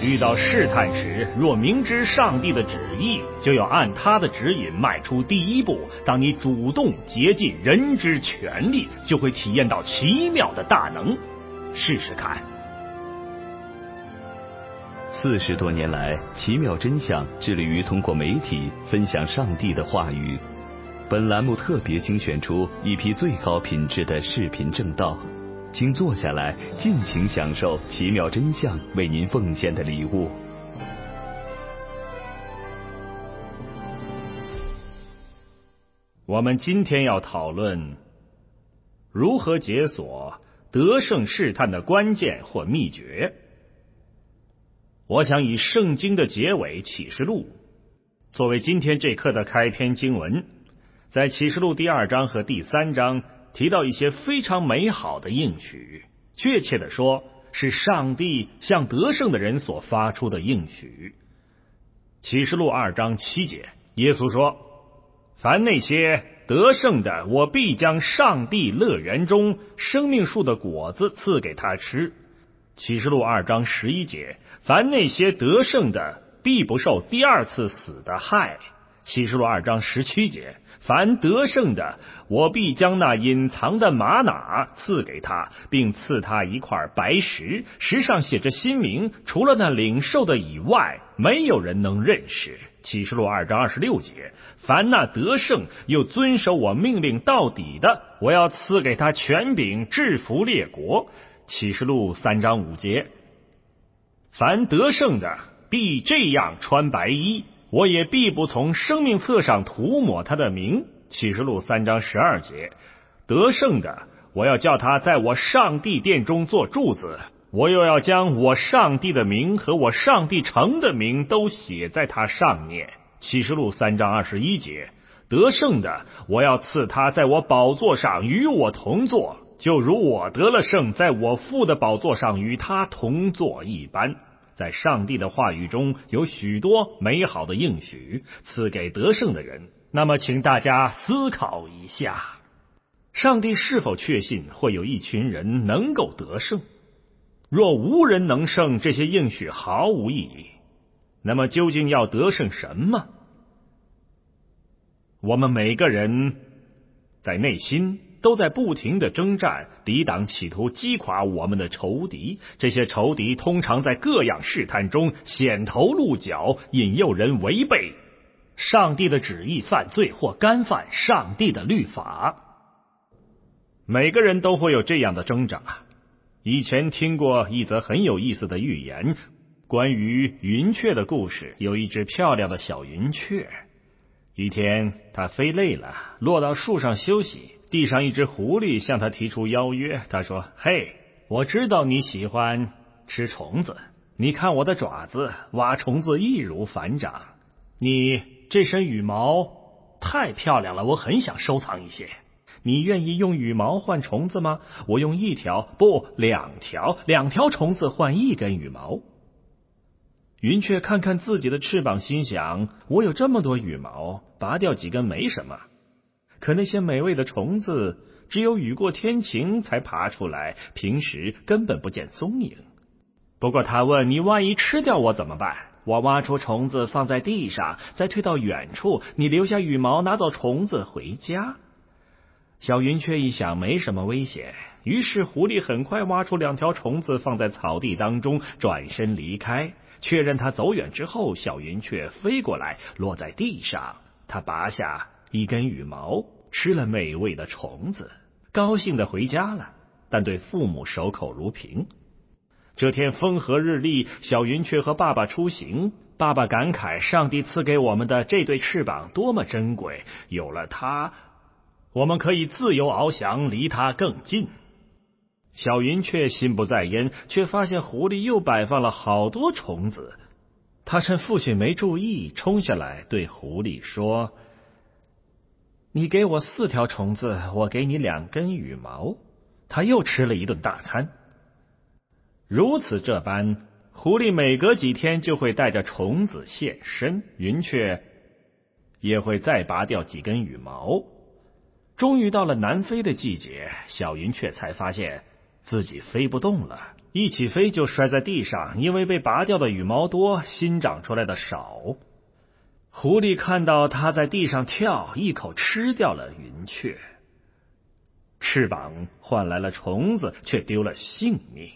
遇到试探时，若明知上帝的旨意，就要按他的指引迈出第一步。当你主动竭尽人之全力，就会体验到奇妙的大能。试试看。 40多年来，奇妙真相致力于通过媒体分享上帝的话语。本栏目特别精选出一批最高品质的视频正道，请坐下来尽情享受奇妙真相为您奉献的礼物。 我们今天要讨论如何解锁得胜试探的关键或秘诀。我想以圣经的结尾启示录作为今天这课的开篇经文。在启示录第2章和第3章提到一些非常美好的应许，确切的说是上帝向得胜的人所发出的应许。启示录2章7节，耶稣说，凡那些得胜的，我必将上帝乐园中生命树的果子赐给他吃。启示录2章11节，凡那些得胜的，必不受第二次死的害。启示录2章17节，凡得胜的，我必将那隐藏的玛瑙赐给他，并赐他一块白石，石上写着新名，除了那领受的以外，没有人能认识。启示录2章26节，凡那得胜又遵守我命令到底的，我要赐给他权柄制服列国。启示录3章5节，凡得胜的必这样穿白衣，我也必不从生命册上涂抹他的名。启示录3章12节，得胜的，我要叫他在我上帝殿中做柱子，我又要将我上帝的名和我上帝城的名都写在他上面。启示录3章21节，得胜的，我要赐他在我宝座上与我同坐，就如我得了胜，在我父的宝座上与他同坐一般。在上帝的话语中有许多美好的应许赐给得胜的人。那么请大家思考一下，上帝是否确信会有一群人能够得胜？若无人能胜，这些应许毫无意义。那么究竟要得胜什么？我们每个人在内心都在不停地征战，抵挡企图击垮我们的仇敌。这些仇敌通常在各样试探中显头露脚，引诱人违背上帝的旨意，犯罪或干犯上帝的律法。每个人都会有这样的挣扎。以前听过一则很有意思的寓言，关于云雀的故事。有一只漂亮的小云雀，一天它飞累了，落到树上休息。地上一只狐狸向他提出邀约，他说，嘿，我知道你喜欢吃虫子，你看我的爪子，挖虫子易如反掌，你这身羽毛太漂亮了，我很想收藏一些，你愿意用羽毛换虫子吗？我用一条，不两条虫子换一根羽毛。云雀看看自己的翅膀，心想，我有这么多羽毛，拔掉几根没什么，可那些美味的虫子只有雨过天晴才爬出来，平时根本不见踪影。不过他问，你万一吃掉我怎么办？我挖出虫子放在地上，再退到远处，你留下羽毛，拿走虫子回家。小云雀一想没什么危险，于是狐狸很快挖出2条虫子放在草地当中，转身离开。确认他走远之后，小云雀飞过来，落在地上，他拔下一根羽毛，吃了美味的虫子，高兴地回家了，但对父母守口如瓶。这天风和日丽，小云雀和爸爸出行，爸爸感慨上帝赐给我们的这对翅膀多么珍贵，有了它，我们可以自由翱翔，离它更近。小云雀心不在焉，却发现狐狸又摆放了好多虫子。他趁父亲没注意，冲下来对狐狸说，你给我4条虫子，我给你2根羽毛。他又吃了一顿大餐。如此这般，狐狸每隔几天就会带着虫子现身，云雀也会再拔掉几根羽毛。终于到了南飞的季节，小云雀才发现自己飞不动了，一起飞就摔在地上，因为被拔掉的羽毛多，新长出来的少。狐狸看到它在地上跳，一口吃掉了云雀。翅膀换来了虫子，却丢了性命。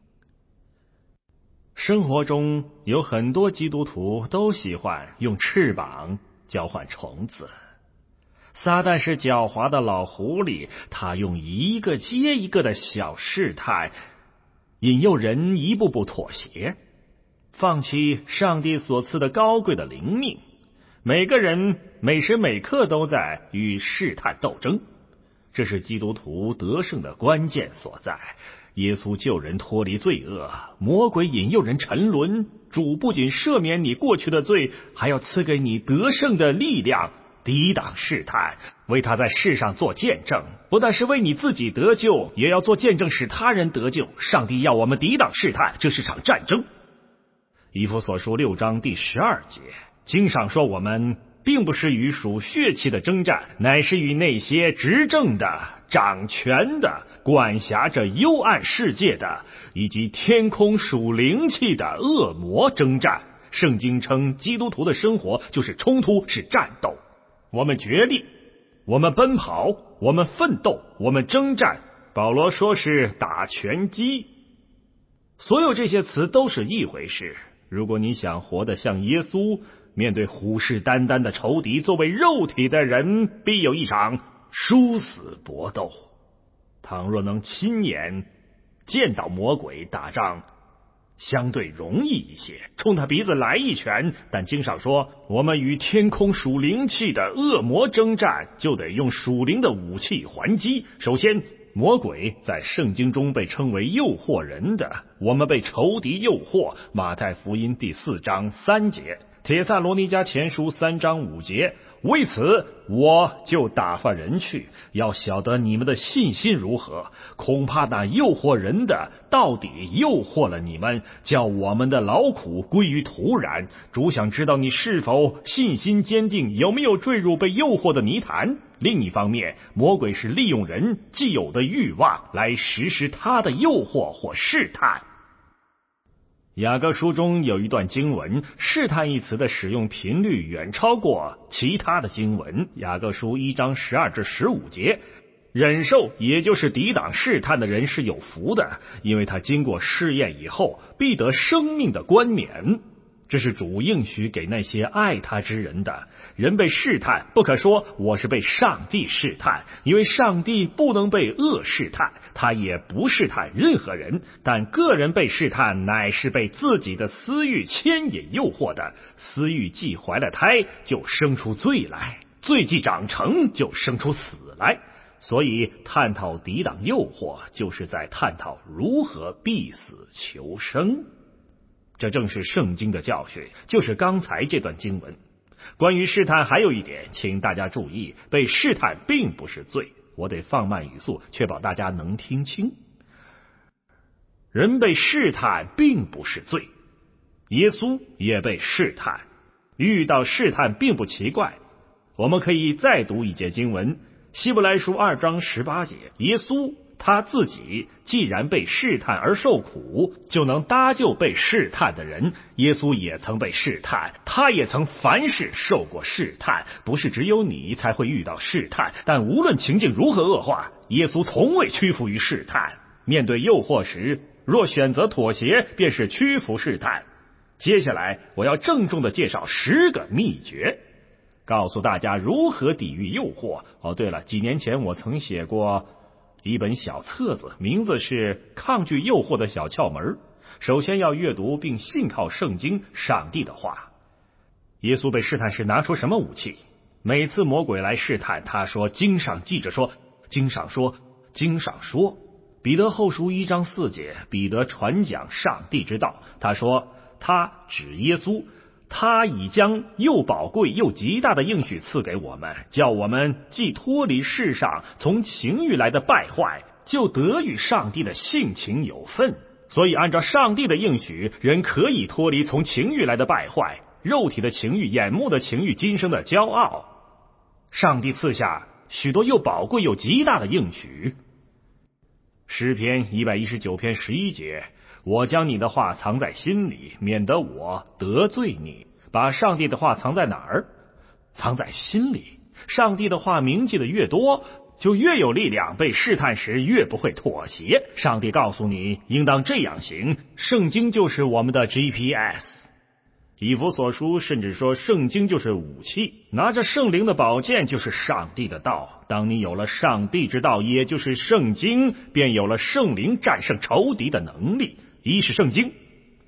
生活中有很多基督徒都喜欢用翅膀交换虫子。撒旦是狡猾的老狐狸，他用一个接一个的小试探，引诱人一步步妥协，放弃上帝所赐的高贵的灵命。每个人每时每刻都在与试探斗争，这是基督徒得胜的关键所在。耶稣救人脱离罪恶，魔鬼引诱人沉沦。主不仅赦免你过去的罪，还要赐给你得胜的力量，抵挡试探，为他在世上做见证。不但是为你自己得救，也要做见证，使他人得救。上帝要我们抵挡试探，这是场战争。以弗所书6章第12节，经上说我们并不是与属血气的征战，乃是与那些执政的、掌权的、管辖着幽暗世界的，以及天空属灵气的恶魔征战。圣经称基督徒的生活就是冲突，是战斗。我们决力，我们奔跑，我们奋斗，我们征战。保罗说是打拳击。所有这些词都是一回事。如果你想活得像耶稣，面对虎视眈眈的仇敌，作为肉体的人必有一场殊死搏斗。倘若能亲眼见到魔鬼打仗，相对容易一些，冲他鼻子来一拳。但经上说我们与天空属灵气的恶魔征战，就得用属灵的武器还击。首先，魔鬼在圣经中被称为诱惑人的，我们被仇敌诱惑。马太福音第4章3节，帖撒罗尼迦前书3章5节，为此我就打发人去，要晓得你们的信心如何。恐怕那诱惑人的到底诱惑了你们，叫我们的劳苦归于徒然。主想知道你是否信心坚定，有没有坠入被诱惑的泥潭。另一方面，魔鬼是利用人既有的欲望来实施他的诱惑或试探。雅各书中有一段经文，试探一词的使用频率远超过其他的经文。雅各书1章12至15节，忍受也就是抵挡试探的人是有福的，因为他经过试验以后，必得生命的冠冕。这是主应许给那些爱他之人的。人被试探，不可说我是被上帝试探，因为上帝不能被恶试探，他也不试探任何人。但个人被试探，乃是被自己的私欲牵引诱惑的。私欲既怀了胎，就生出罪来；罪既长成，就生出死来。所以探讨抵挡诱惑，就是在探讨如何避死求生。这正是圣经的教训，就是刚才这段经文。关于试探还有一点，请大家注意，被试探并不是罪。我得放慢语速，确保大家能听清。人被试探并不是罪，耶稣也被试探，遇到试探并不奇怪。我们可以再读一节经文，希伯来书2章18节，耶稣他自己既然被试探而受苦，就能搭救被试探的人。耶稣也曾被试探，他也曾凡事受过试探。不是只有你才会遇到试探，但无论情境如何恶化，耶稣从未屈服于试探。面对诱惑时，若选择妥协，便是屈服试探。接下来我要郑重地介绍10个秘诀，告诉大家如何抵御诱惑。对了，几年前我曾写过一本小册子，名字是《抗拒诱惑的小窍门》。首先要阅读并信靠圣经，上帝的话。耶稣被试探时拿出什么武器？每次魔鬼来试探，他说经上记着说，经上说，经上说。彼得后书1章4节，彼得传讲上帝之道，他说他指耶稣，他已将又宝贵又极大的应许赐给我们，叫我们既脱离世上从情欲来的败坏，就得与上帝的性情有份。所以按照上帝的应许，人可以脱离从情欲来的败坏，肉体的情欲、眼目的情欲、今生的骄傲。上帝赐下许多又宝贵又极大的应许。 诗篇119篇11节，我将你的话藏在心里，免得我得罪你。把上帝的话藏在哪儿？藏在心里。上帝的话铭记的越多，就越有力量，被试探时越不会妥协。上帝告诉你应当这样行，圣经就是我们的 GPS。 以弗所书甚至说圣经就是武器，拿着圣灵的宝剑就是上帝的道。当你有了上帝之道，也就是圣经，便有了圣灵战胜仇敌的能力。一是圣经。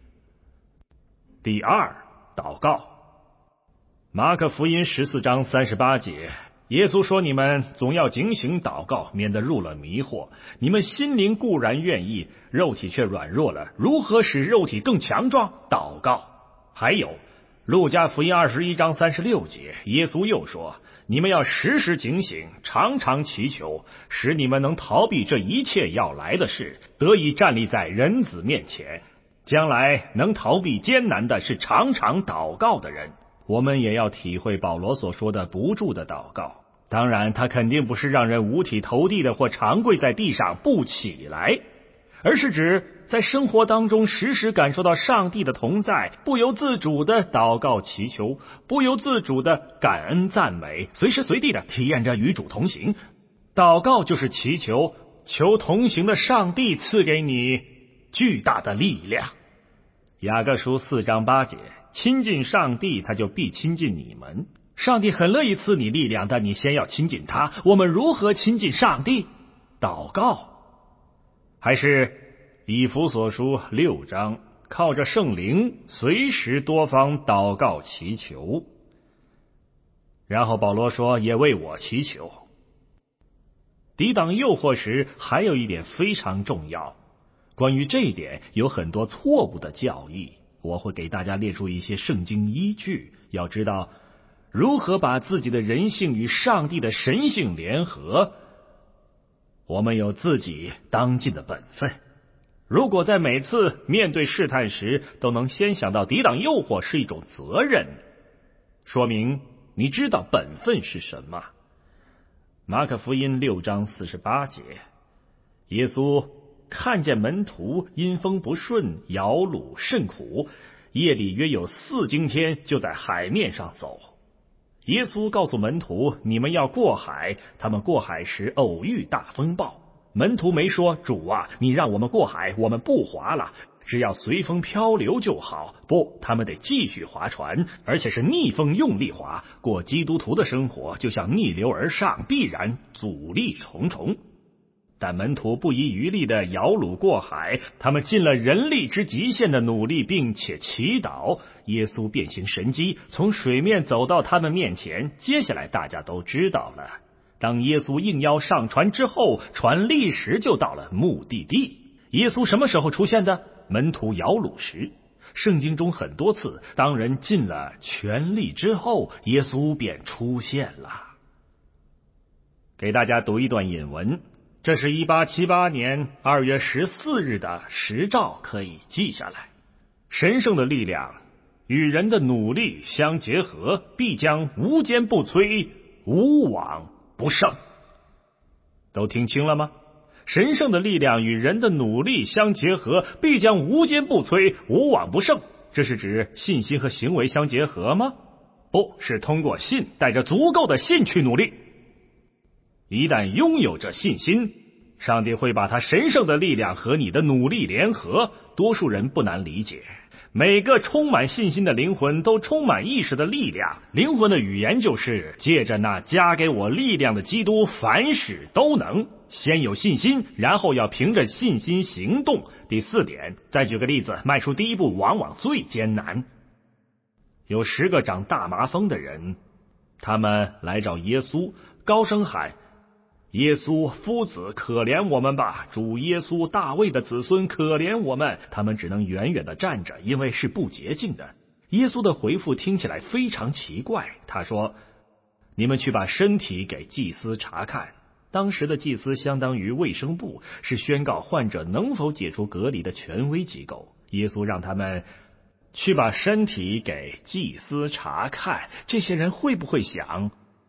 第二，祷告。马可福音14章38节，耶稣说，你们总要警醒祷告，免得入了迷惑。你们心灵固然愿意，肉体却软弱了，如何使肉体更强壮？祷告。还有路加福音21章36节，耶稣又说，你们要时时警醒，常常祈求，使你们能逃避这一切要来的事，得以站立在人子面前。将来能逃避艰难的是常常祷告的人。我们也要体会保罗所说的不住的祷告。当然他肯定不是让人五体投地的或长跪在地上不起来，而是指在生活当中时时感受到上帝的同在，不由自主的祷告祈求，不由自主的感恩赞美，随时随地的体验着与主同行。祷告就是祈求，求同行的上帝赐给你巨大的力量。雅各书4章8节，亲近上帝，他就必亲近你们。上帝很乐意赐你力量，但你先要亲近他。我们如何亲近上帝？祷告。还是以弗所书6章，靠着圣灵随时多方祷告祈求。然后保罗说，也为我祈求。抵挡诱惑时还有一点非常重要，关于这一点有很多错误的教义，我会给大家列出一些圣经依据。要知道如何把自己的人性与上帝的神性联合，我们有自己当尽的本分。如果在每次面对试探时都能先想到抵挡诱惑是一种责任，说明你知道本分是什么。马可福音6章48节，耶稣看见门徒因风不顺，摇橹甚苦，夜里约有4更天，就在海面上走。耶稣告诉门徒，你们要过海。他们过海时偶遇大风暴，门徒没说，主啊，你让我们过海，我们不划了，只要随风漂流就好。不，他们得继续划船，而且是逆风用力划。过基督徒的生活就像逆流而上，必然阻力重重。但门徒不遗余力的摇橹过海，他们尽了人力之极限的努力，并且祈祷。耶稣变形神迹，从水面走到他们面前。接下来大家都知道了，当耶稣应邀上船之后，船立时就到了目的地。耶稣什么时候出现的？门徒摇橹时。圣经中很多次，当人尽了全力之后，耶稣便出现了。给大家读一段引文，这是1878年2月14日的时兆，可以记下来。神圣的力量与人的努力相结合，必将无坚不摧，无往不胜。都听清了吗？神圣的力量与人的努力相结合，必将无坚不摧，无往不胜。这是指信心和行为相结合吗？不是，通过信，带着足够的信去努力。一旦拥有着信心，上帝会把他神圣的力量和你的努力联合。多数人不难理解，每个充满信心的灵魂都充满意识的力量。灵魂的语言就是借着那加给我力量的基督，凡事都能。先有信心，然后要凭着信心行动。第4点，再举个例子，迈出第一步往往最艰难。有10个长大麻风的人，他们来找耶稣，高声喊，耶稣夫子，可怜我们吧！主耶稣，大卫的子孙，可怜我们！他们只能远远地站着，因为是不洁净的。耶稣的回复听起来非常奇怪，他说，你们去把身体给祭司查看。当时的祭司相当于卫生部，是宣告患者能否解除隔离的权威机构。耶稣让他们去把身体给祭司查看，这些人会不会想，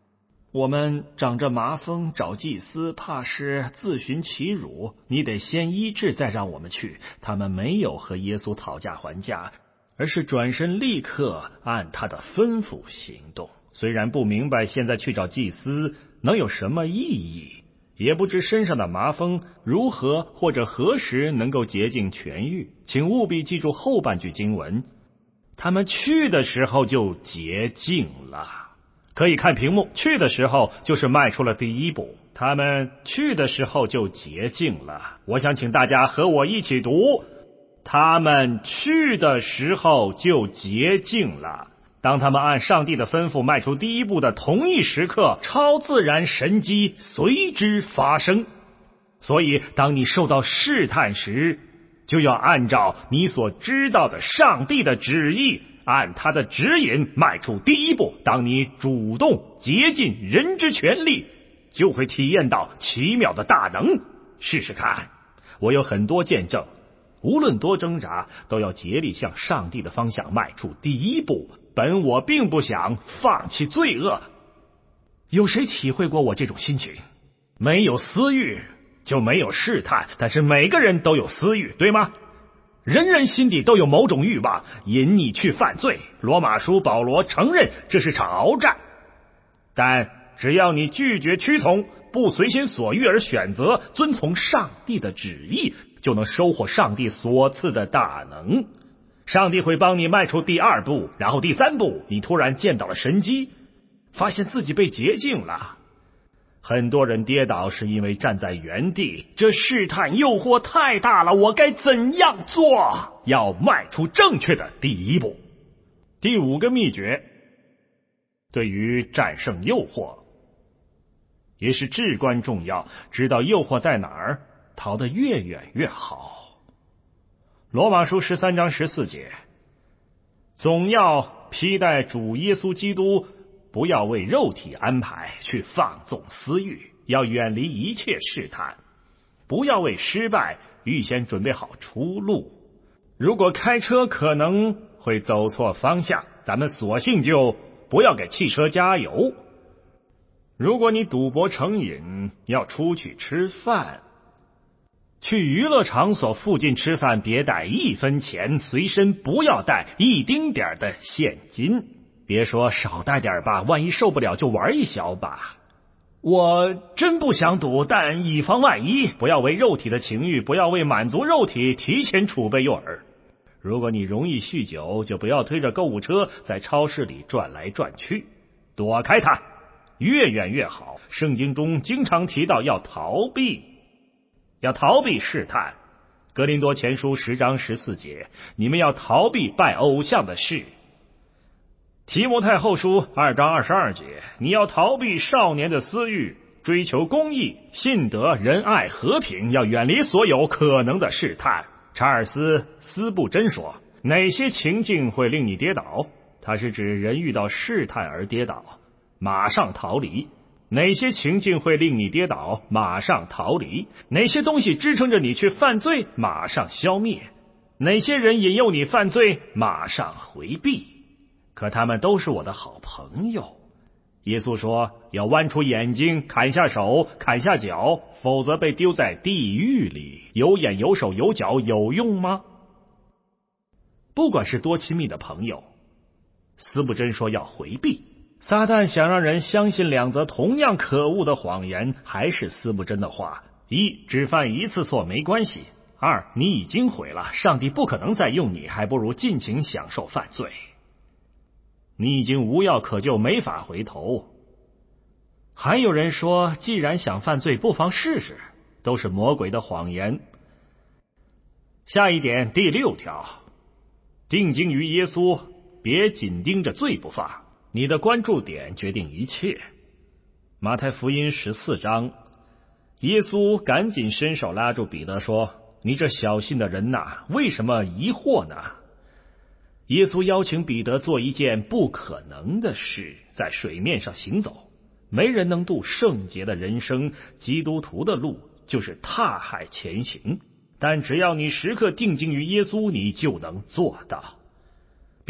我们长着麻风找祭司，怕是自寻其辱，你得先医治，再让我们去。他们没有和耶稣讨价还价，而是转身立刻按他的吩咐行动。虽然不明白现在去找祭司能有什么意义，也不知身上的麻风如何或者何时能够洁净痊愈，请务必记住后半句经文，他们去的时候就洁净了。可以看屏幕，去的时候就是迈出了第一步，他们去的时候就洁净了。我想请大家和我一起读，他们去的时候就洁净了。当他们按上帝的吩咐迈出第一步的同一时刻，超自然神迹随之发生。所以当你受到试探时，就要按照你所知道的上帝的旨意，按他的指引迈出第一步。当你主动竭尽人之全力，就会体验到奇妙的大能。试试看，我有很多见证，无论多挣扎，都要竭力向上帝的方向迈出第一步。本我并不想放弃罪恶。有谁体会过我这种心情？没有私欲就没有试探，但是每个人都有私欲，对吗？人人心底都有某种欲望引你去犯罪。罗马书保罗承认这是场鏖战，但只要你拒绝屈从，不随心所欲而选择遵从上帝的旨意，就能收获上帝所赐的大能。上帝会帮你迈出第二步，然后第三步，你突然见到了神迹，发现自己被洁净了。很多人跌倒是因为站在原地，这试探诱惑太大了，我该怎样做？要迈出正确的第一步。第五个秘诀，对于战胜诱惑也是至关重要，知道诱惑在哪儿，逃得越远越好。罗马书13章14节，总要披戴主耶稣基督，不要为肉体安排去放纵私欲，要远离一切试探，不要为失败预先准备好出路。如果开车可能会走错方向，咱们索性就不要给汽车加油。如果你赌博成瘾，要出去吃饭，去娱乐场所附近吃饭，别带1分钱，随身不要带1丁点的现金。别说少带点吧，万一受不了就玩一小把。我真不想赌，但以防万一，不要为肉体的情欲，不要为满足肉体提前储备诱饵。如果你容易酗酒，就不要推着购物车在超市里转来转去，躲开它，越远越好。圣经中经常提到要逃避试探。哥林多前书10章14节，你们要逃避拜偶像的事。提摩太后书2章22节，你要逃避少年的私欲，追求公义、信德、仁爱、和平，要远离所有可能的试探。查尔斯·斯布真说，哪些情境会令你跌倒？它是指人遇到试探而跌倒，马上逃离。哪些情境会令你跌倒？马上逃离。哪些东西支撑着你去犯罪？马上消灭。哪些人引诱你犯罪？马上回避。可他们都是我的好朋友。耶稣说，要剜出眼睛，砍下手，砍下脚，否则被丢在地狱里。有眼有手有脚有用吗？不管是多亲密的朋友，斯布真说要回避。撒旦想让人相信2则同样可恶的谎言，还是斯布真的话。1，只犯1次错没关系。2，你已经毁了，上帝不可能再用你，还不如尽情享受犯罪。你已经无药可救，没法回头。还有人说，既然想犯罪，不妨试试，都是魔鬼的谎言。下一点，第6条，定睛于耶稣，别紧盯着罪不放。你的关注点决定一切。马太福音14章，耶稣赶紧伸手拉住彼得说，你这小信的人哪，为什么疑惑呢？耶稣邀请彼得做一件不可能的事，在水面上行走。没人能度圣洁的人生，基督徒的路就是踏海前行，但只要你时刻定睛于耶稣，你就能做到。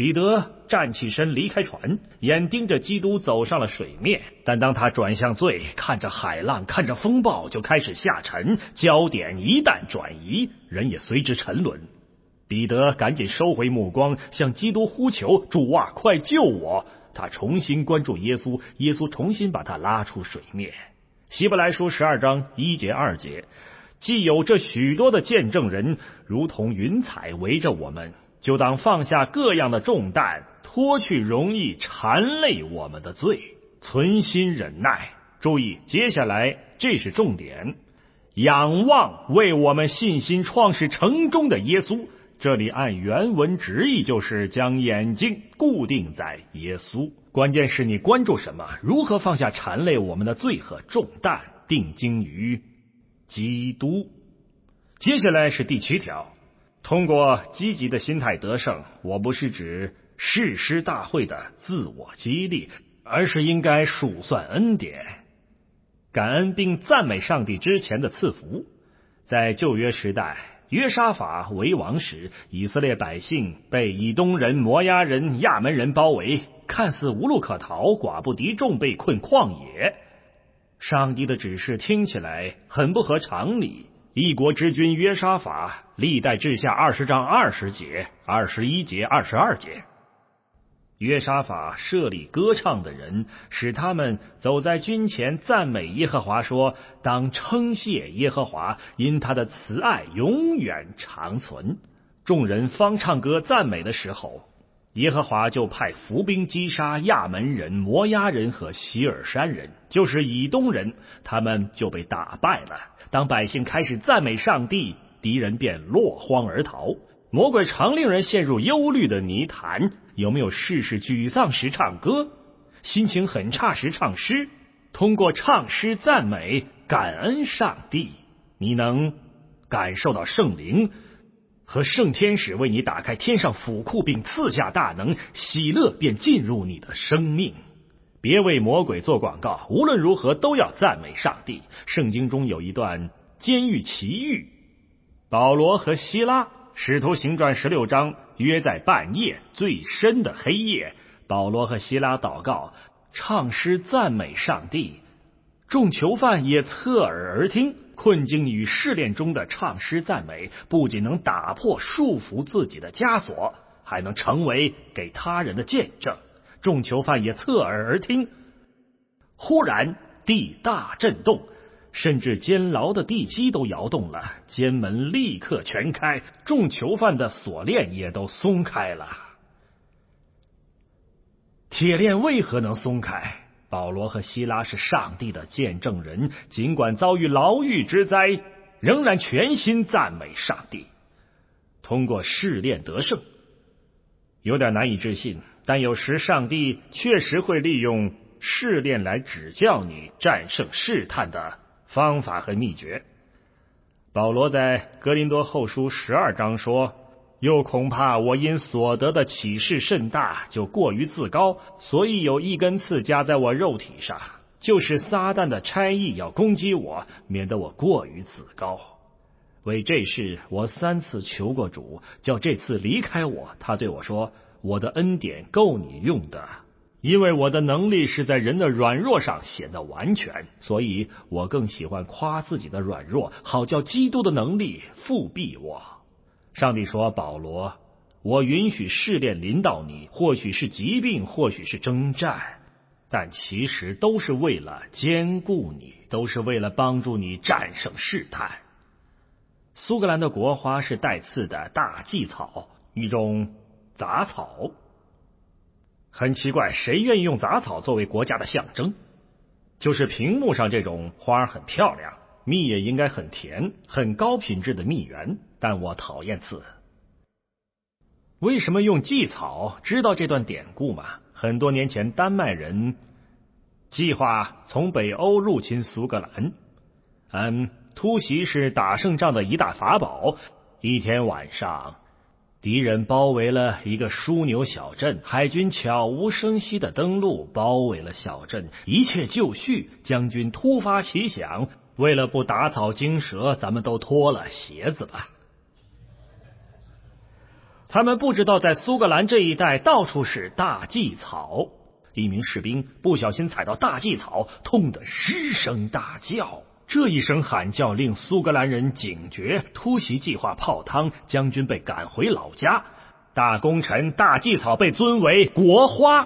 彼得站起身离开船，眼盯着基督走上了水面，但当他转向罪，看着海浪，看着风暴，就开始下沉，焦点一旦转移，人也随之沉沦。彼得赶紧收回目光，向基督呼求：主啊，快救我！他重新关注耶稣，耶稣重新把他拉出水面。希伯来书12章1节2节，既有这许多的见证人，如同云彩围着我们，就当放下各样的重担，脱去容易缠累我们的罪，存心忍耐。注意，接下来这是重点，仰望为我们信心创始成终的耶稣。这里按原文直译就是将眼睛固定在耶稣。关键是你关注什么，如何放下缠累我们的罪和重担，定睛于基督。接下来是第7条，通过积极的心态得胜，我不是指誓师大会的自我激励，而是应该数算恩典，感恩并赞美上帝之前的赐福。在旧约时代，约沙法为王时，以色列百姓被以东人、摩押人、亚门人包围，看似无路可逃，寡不敌众，被困旷野。上帝的指示听起来很不合常理。一国之君约沙法，历代志下20章20节、21节、22节。约沙法设立歌唱的人，使他们走在军前赞美耶和华，说：当称谢耶和华，因他的慈爱永远长存。众人方唱歌赞美的时候，耶和华就派伏兵击杀亚门人、摩押人和希尔山人，就是以东人，他们就被打败了。当百姓开始赞美上帝，敌人便落荒而逃。魔鬼常令人陷入忧虑的泥潭。有没有试试沮丧时唱歌，心情很差时唱诗？通过唱诗赞美感恩上帝，你能感受到圣灵和圣天使为你打开天上府库，并赐下大能，喜乐便进入你的生命。别为魔鬼做广告，无论如何都要赞美上帝。圣经中有一段监狱奇遇，保罗和希拉，使徒行传16章，约在半夜最深的黑夜，保罗和希拉祷告，唱诗赞美上帝，众囚犯也侧耳而听。困境与试炼中的唱诗赞美，不仅能打破束缚自己的枷锁，还能成为给他人的见证。众囚犯也侧耳而听。忽然地大震动，甚至监牢的地基都摇动了，监门立刻全开，众囚犯的锁链也都松开了。铁链为何能松开？保罗和希拉是上帝的见证人，尽管遭遇牢狱之灾，仍然全心赞美上帝，通过试炼得胜。有点难以置信，但有时上帝确实会利用试炼来指教你战胜试探的方法和秘诀。保罗在哥林多后书12章说：又恐怕我因所得的启示甚大，就过于自高，所以有一根刺加在我肉体上，就是撒旦的差役要攻击我，免得我过于自高。为这事我3次求过主，叫这次离开我。他对我说：我的恩典够你用的，因为我的能力是在人的软弱上显得完全，所以我更喜欢夸自己的软弱，好叫基督的能力复庇我。上帝说：保罗，我允许试炼临到你，或许是疾病，或许是征战，但其实都是为了坚固你，都是为了帮助你战胜试探。苏格兰的国花是带刺的大蓟草，一种杂草。很奇怪，谁愿意用杂草作为国家的象征？就是屏幕上这种花很漂亮，蜜也应该很甜，很高品质的蜜源，但我讨厌刺。为什么用蓟草？知道这段典故吗？很多年前，丹麦人计划从北欧入侵苏格兰，突袭是打胜仗的一大法宝。一天晚上，敌人包围了一个枢纽小镇，海军悄无声息的登陆，包围了小镇，一切就绪。将军突发奇想，为了不打草惊蛇，咱们都脱了鞋子吧。 他们不知道在苏格兰这一带到处是大蓟草，一名士兵不小心踩到大蓟草，痛得失声大叫。这一声喊叫令苏格兰人警觉，突袭计划泡汤，将军被赶回老家，大功臣大蓟草被尊为国花。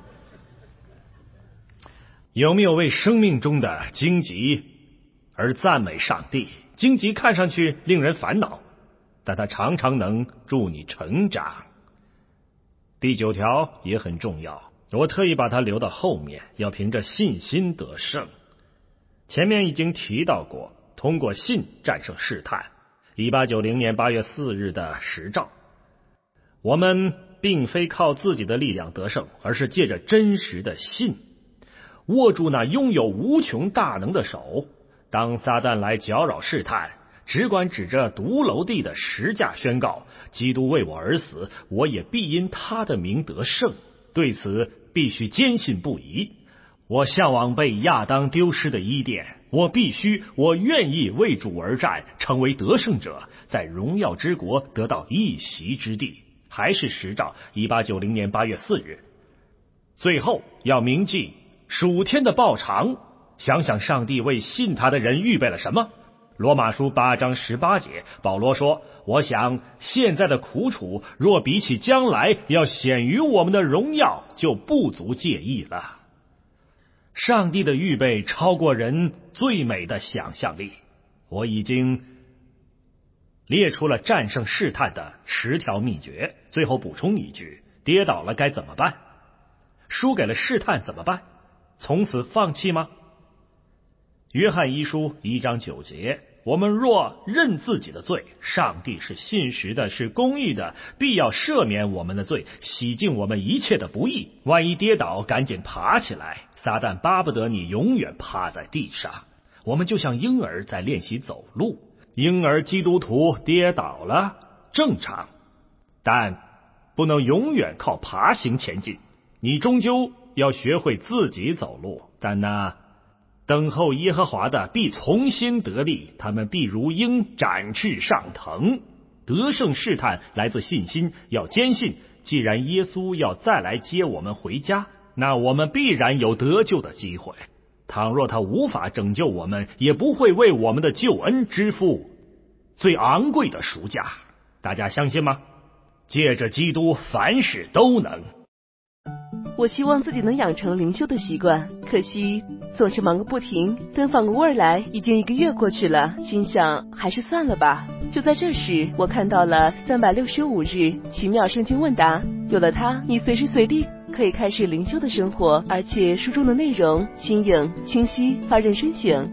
有没有为生命中的荆棘而赞美上帝？荆棘看上去令人烦恼，但它常常能助你成长。第9条也很重要，我特意把它留到后面，要凭着信心得胜。前面已经提到过，通过信战胜试探。1890年8月4日的实照，我们并非靠自己的力量得胜，而是借着真实的信，握住那拥有无穷大能的手。当撒旦来搅扰试探，只管指着独楼地的十架宣告，基督为我而死，我也必因他的名得胜。对此必须坚信不疑。我向往被亚当丢失的伊甸，我愿意为主而战，成为得胜者，在荣耀之国得到一席之地。还是实照1890年8月4日。最后要铭记属天的报偿，想想上帝为信他的人预备了什么。罗马书8章18节，保罗说，我想现在的苦楚若比起将来要显于我们的荣耀，就不足介意了。上帝的预备超过人最美的想象力。我已经列出了战胜试探的10条秘诀，最后补充一句，跌倒了该怎么办？输给了试探怎么办？从此放弃吗？约翰一书1章9节，我们若认自己的罪，上帝是信实的，是公义的，必要赦免我们的罪，洗净我们一切的不义。万一跌倒，赶紧爬起来，撒旦巴不得你永远趴在地上。我们就像婴儿在练习走路，婴儿基督徒跌倒了正常，但不能永远靠爬行前进，你终究要学会自己走路。但那等候耶和华的必从心得力，他们必如鹰展翅上腾。得胜试探来自信心，要坚信既然耶稣要再来接我们回家，那我们必然有得救的机会。倘若他无法拯救我们，也不会为我们的救恩支付最昂贵的赎价。大家相信吗？借着基督凡事都能。 我希望自己能养成灵修的习惯，可惜总是忙个不停。等反过味来，已经1个月过去了，心想还是算了吧。就在这时，我看到了365日奇妙圣经问答，有了它，你随时随地可以开始灵修的生活，而且书中的内容新颖、清晰、发人深省。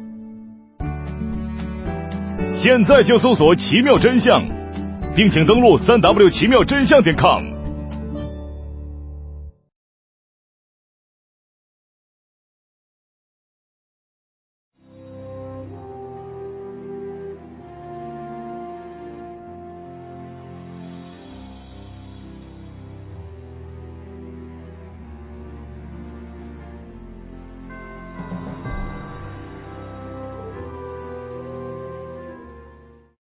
现在就搜索奇妙真相，并请登录3w奇妙真相.com。